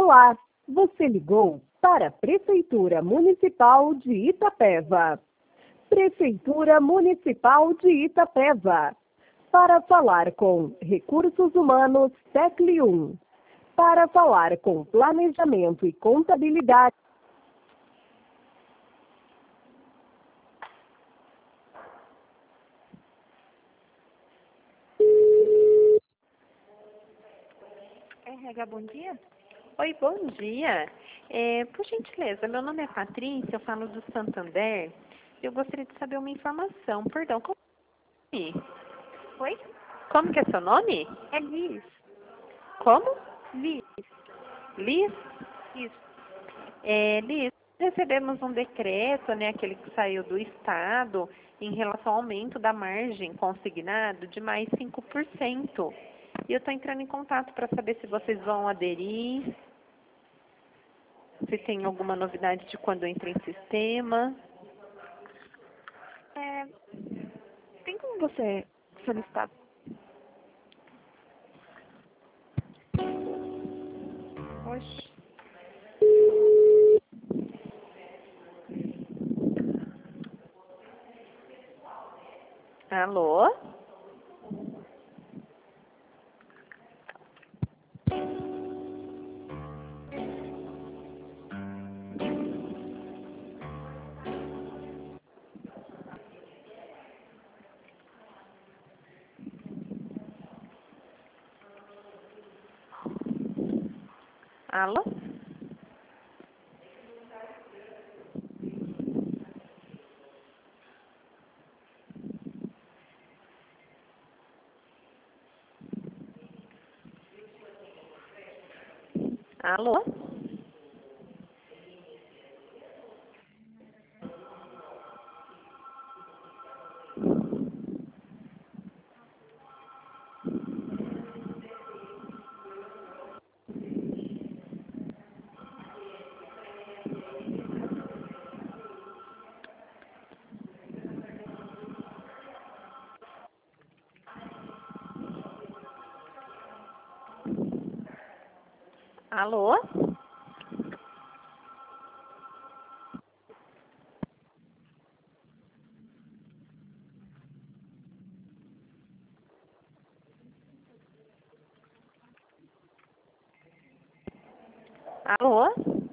Olá, você ligou para a Prefeitura Municipal de Itapeva. Prefeitura Municipal de Itapeva. Para falar com Recursos Humanos, tecle 1. Para falar com Planejamento e Contabilidade. RH, bom dia. Oi, bom dia. Por gentileza, meu nome é Patrícia, eu falo do Santander. Eu gostaria de saber uma informação. Perdão, como é seu nome? Oi? Como que é seu nome? É Liz. Como? Liz. Liz? Isso. Liz, recebemos um decreto, né, aquele que saiu do Estado, em relação ao aumento da margem consignado de mais 5%. E eu estou entrando em contato para saber se vocês vão aderir, se tem alguma novidade de quando entra em sistema. Tem como você solicitar? Oxe. Alô? Alô? Alô? Alô? Alô?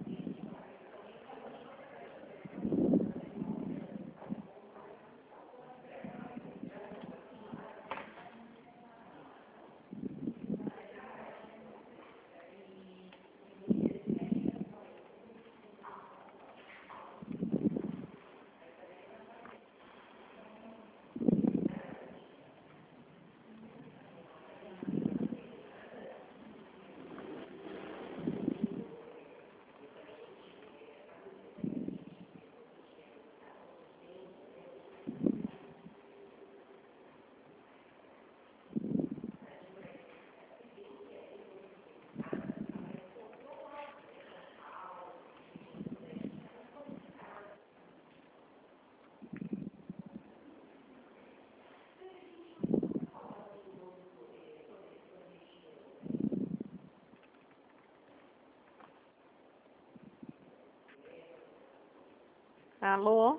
Alô?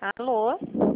Alô?